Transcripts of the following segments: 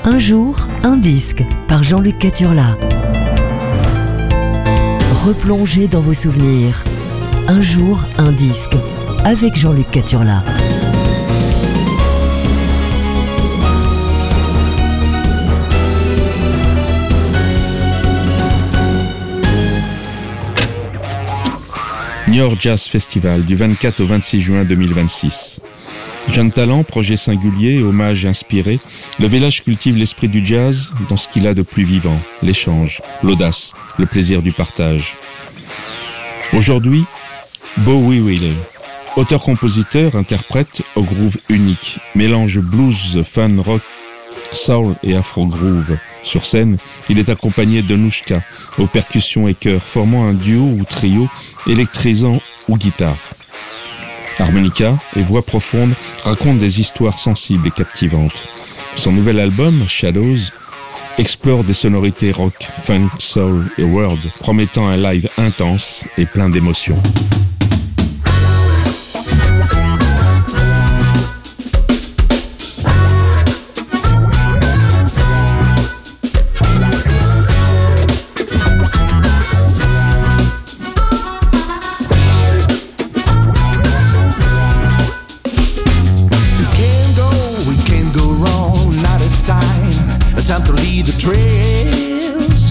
Un jour, un disque par Jean-Luc Caturla. Replongez dans vos souvenirs. Un jour, un disque avec Jean-Luc Caturla. Niort Jazz Festival du 24 au 26 juin 2026. Jeune talent, projet singulier, hommage inspiré, le village cultive l'esprit du jazz dans ce qu'il a de plus vivant, l'échange, l'audace, le plaisir du partage. Aujourd'hui, Bowie Will, auteur-compositeur, interprète au groove unique, mélange blues, fun rock, soul et afro-groove. Sur scène, il est accompagné de Nouchka, aux percussions et chœurs, formant un duo ou trio électrisant ou guitare. Harmonica et voix profonde racontent des histoires sensibles et captivantes. Son nouvel album, Shadows, explore des sonorités rock, funk, soul et world, promettant un live intense et plein d'émotions. Time to lead the trails.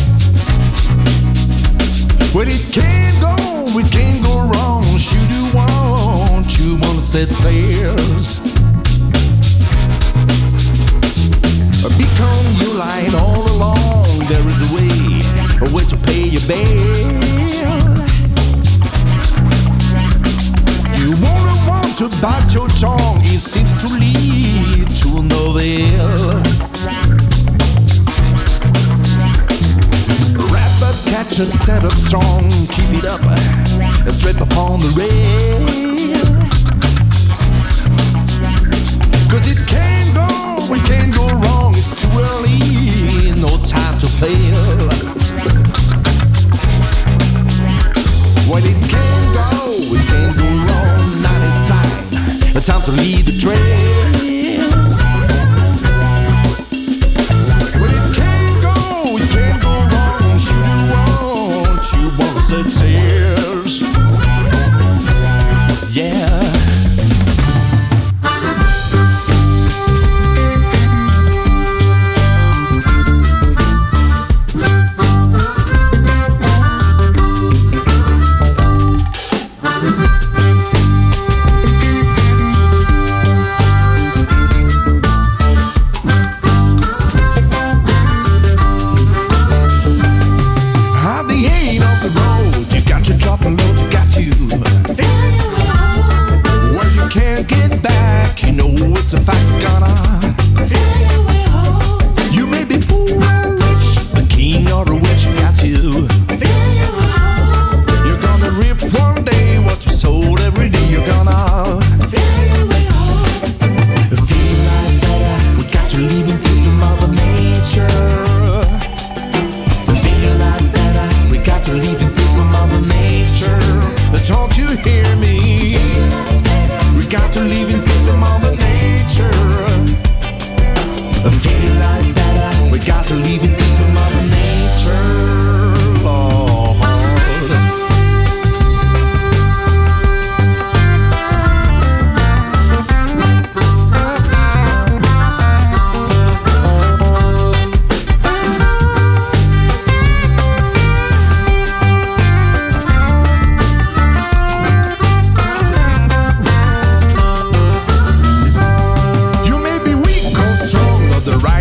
Well, it can't go wrong. Should you wanna set sails? Become your light all along. There is a way to pay your bail. You want to bite your tongue. It seems to lead to another hell. Catch a stand-up song, keep it up, straight upon the rail. Cause it can't go wrong, it's too early, no time to fail. Well, it can't go wrong, now it's time to lead the trails. Well, it can't go wrong, you wanna set sails. Yeah. It's a fact you're gonna feel your way home. You may be poor or rich, a king or a witch, got you. Feel your way home. You're gonna reap one day what you sowed every day. You're gonna feel your way home. Feel life better. We got to live in peace with Mother Nature. Feel life better. We got to live in peace with Mother Nature. Don't you hear me? We got to live in peace with Mother Nature. Feel life better. We got to live in peace with Mother Nature, Lord. The right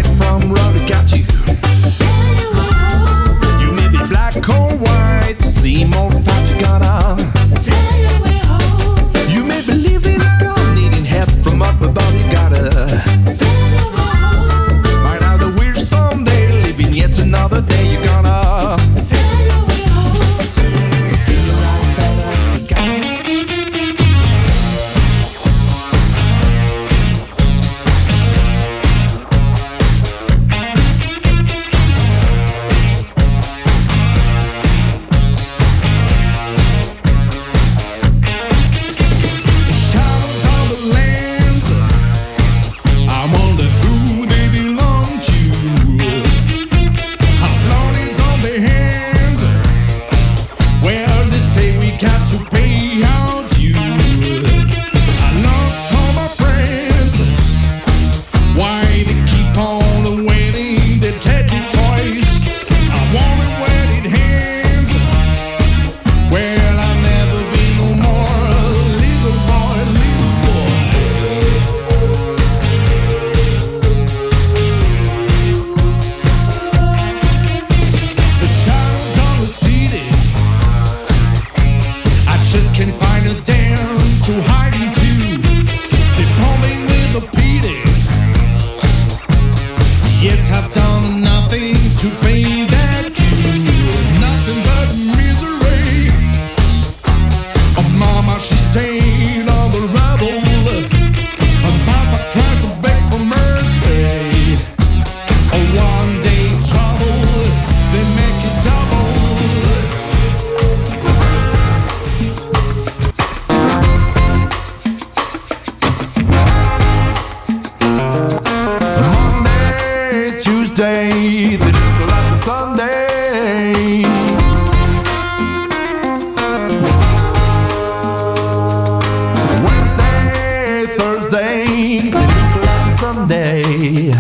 Sunday.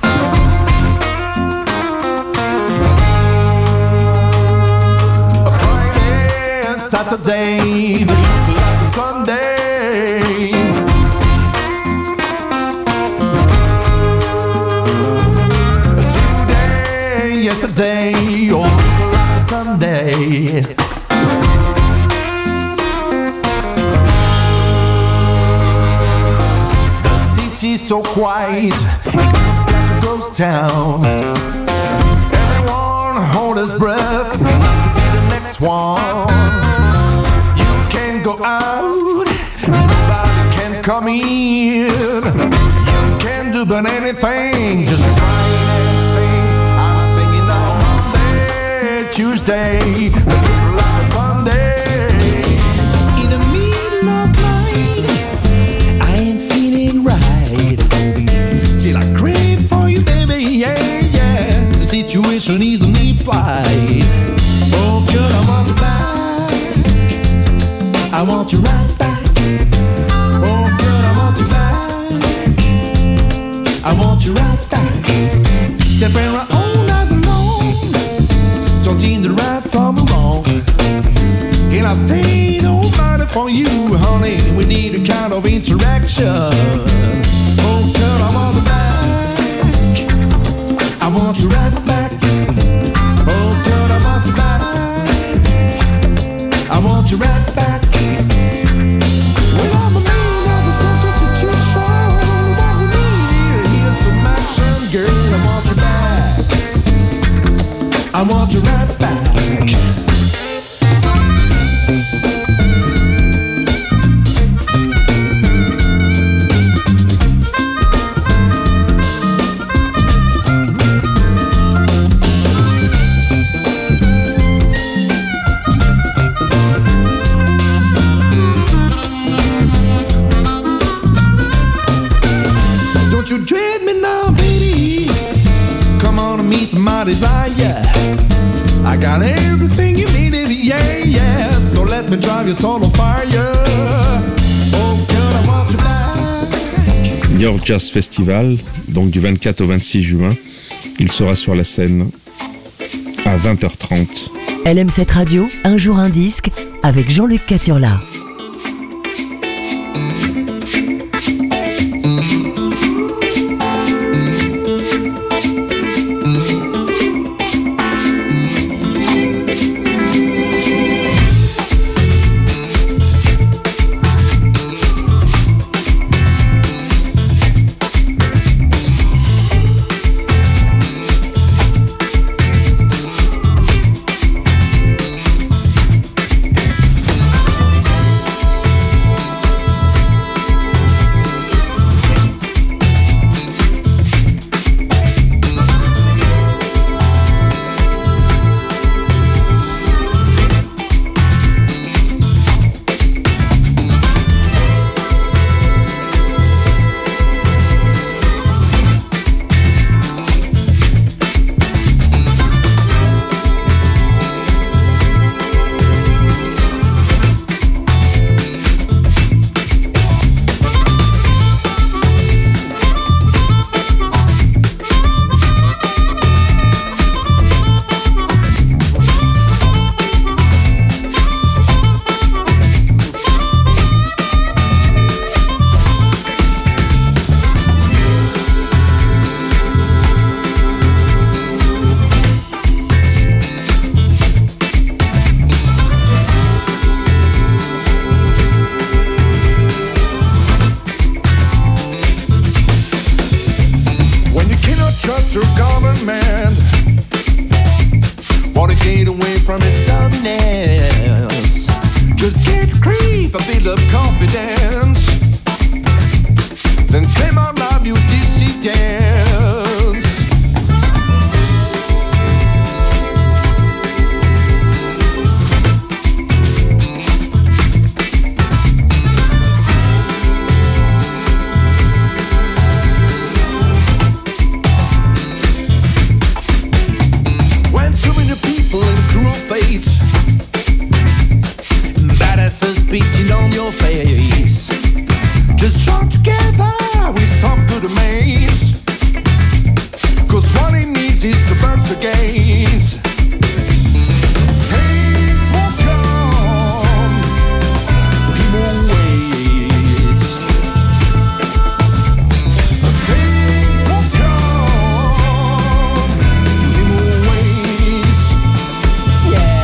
Friday and Saturday, they look like a Sunday. Today, yesterday, oh, look like a Sunday. She's so quiet, it looks like a ghost town. Everyone hold his breath, not to be the next one. You can't go out, nobody can come in. You can't do but anything, just cry and sing. I'm singing on Monday, Tuesday, they look like a Sunday. In the middle of night, I ain't feeling right. Still I crave for you, baby, yeah, yeah. The situation isn't fight. Oh, girl, I want you back. I want you right back. Oh, girl, I want you back. I want you right back. Stepping around all night alone, sorting the right from the wrong. And I stayed all night for you, honey. We need a kind of interaction. Oh, girl, I want you back. I want you right back. Oh, girl, I want you back. I want you right back. Well, I'm a man of the situation. What we need is some action, girl. I want you back. I want you right back. You dread me now, baby. Come on and meet my desire. I got everything you needed, yeah, yeah. So let me drive your soul on fire. Oh, girl, I want you back. New York Jazz Festival, donc du 24 au 26 juin. Il sera sur la scène à 20h30. LM7 Radio, un jour un disque, avec Jean-Luc Caturla. Your government want to get away from its dominance. Just get creep and build up confidence, then claim our love, you dissidents. Badasses beating on your face. Just join together guy with some good amaze. 'Cause what he needs is to burst the gates. Things won't come to him who waits. Things won't come to him who waits. Yeah.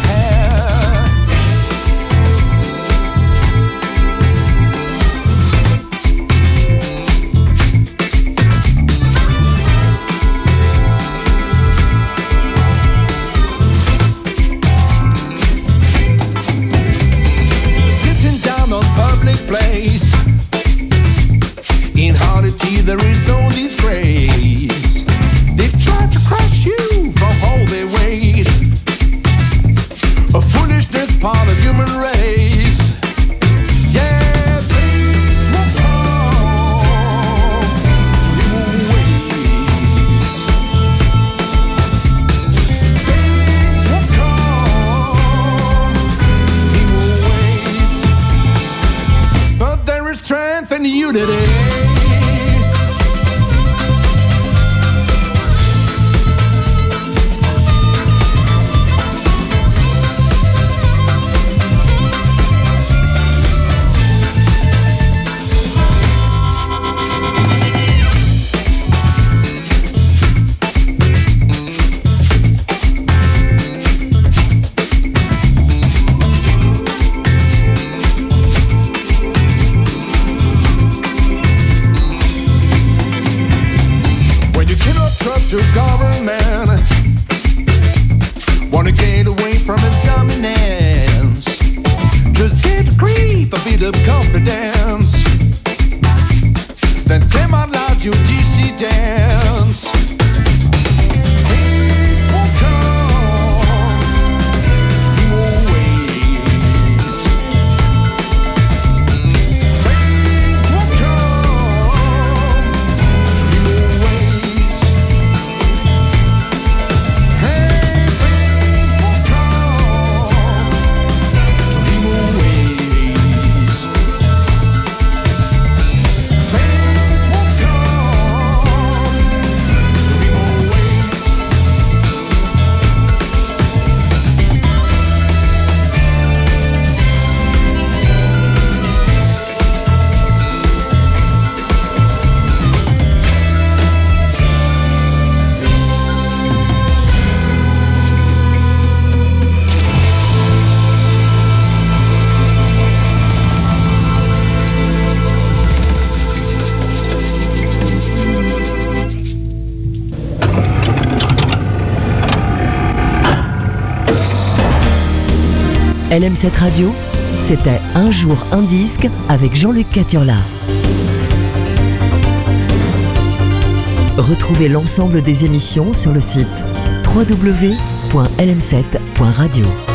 Place. In Hardity there is no disgrace. They try to crush you from all their weight. A foolishness part of human race. Yeah, things will come to him who waits. Things will come to him who waits. But there is strength in unity. Your government wanna get away from its dominance. Just get a creep, a bit of confidence. Then them out loud your dissidence. Things won't come to him who waits. Things won't come to him who waits. LM7 Radio, c'était Un jour un disque avec Jean-Luc Caturla. Retrouvez l'ensemble des émissions sur le site www.lm7.radio.